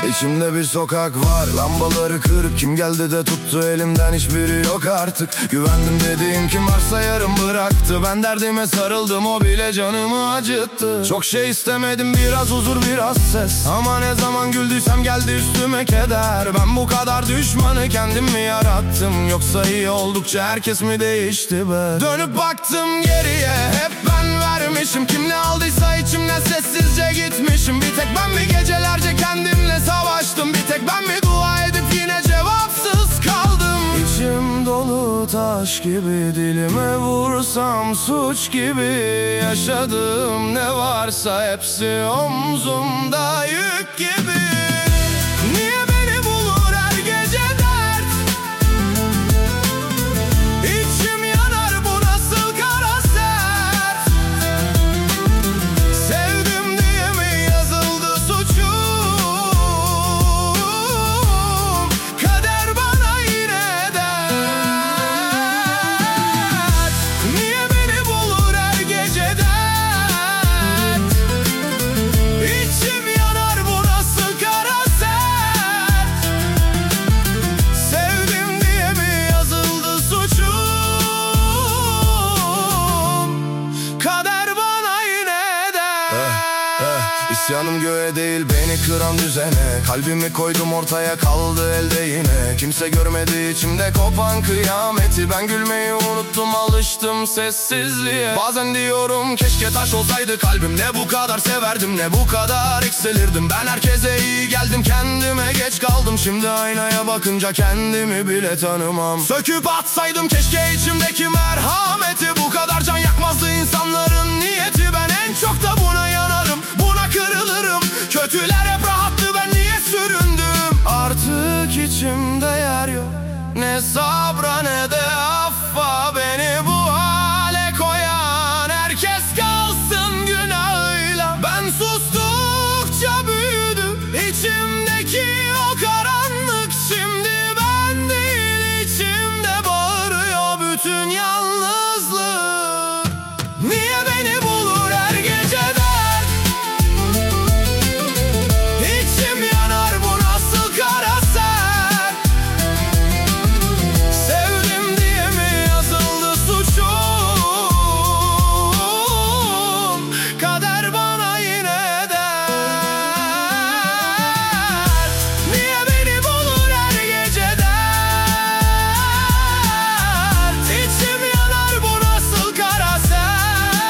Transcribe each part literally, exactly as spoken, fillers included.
İçimde bir sokak var, lambaları kırık. Kim geldi de tuttu elimden, hiçbiri yok artık. Güvendim dediğim kim varsa yarım bıraktı. Ben derdime sarıldım, o bile canımı acıttı. Çok şey istemedim, biraz huzur biraz ses. Ama ne zaman güldüysem geldi üstüme keder. Ben bu kadar düşmanı kendim mi yarattım, yoksa iyi oldukça herkes mi değişti be? Dönüp baktım geriye, hep ben vermişim. Kim ne aldıysa içimden sessizce gitmişim. Bir tek ben mi gecelerce kendimle savaştım? Bir tek ben mi dua edip yine cevapsız kaldım? İçim dolu taş gibi, dilime vursam suç gibi. Yaşadığım ne varsa hepsi omzumda yük gibi. Niye beni bulur her gece dert? İçim yanar, bu nasıl kara sert? Sevdim diye mi yazıldı suçum? Kader bana yine dert. Niye beni bulur her gece dert? İçim yanar, bu nasıl kara sert? Sevdim diye mi yazıldı suçum? Kader bana yine dert. eh, eh. İsyanım göğe değil, beni kıran düzene. Kalbimi koydum ortaya, kaldı elde yine. Kimse görmedi içimde kopan kıyameti. Ben gülmeyi unuttum, alıştım sessizliğe. Bazen diyorum keşke taş olsaydı kalbim. Ne bu kadar severdim, ne bu kadar eksilirdim. Ben herkese iyi geldim, kendime geç kaldım. Şimdi aynaya bakınca kendimi bile tanımam. Söküp atsaydım keşke içimdeki merhameti. Bu kadar can yakmazdı insanların niyeti. Ben en çok da buna yanarım, buna kırılırım. Kötüler hep rahattı, ben niye süründüm? Artık içimde yer yok, ne sabra ne de affa. Beni bu hale koyan herkes kalsın günahıyla. Ben sustukça büyüdü içimdeki o karanlık. Şimdi ben değil, içimde bağırıyor bütün yalnızlık. Niye beni bulur her gece dert? İçim yanar, bu nasıl kara sert? Sevdim diye mi yazıldı suçum? Kader bana yine dert. Niye beni bulur her gece dert? İçim yanar, bu nasıl kara sert?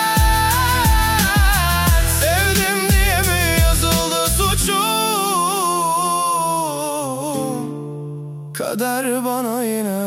Sevdim diye mi yazıldı suçum? Kader bana yine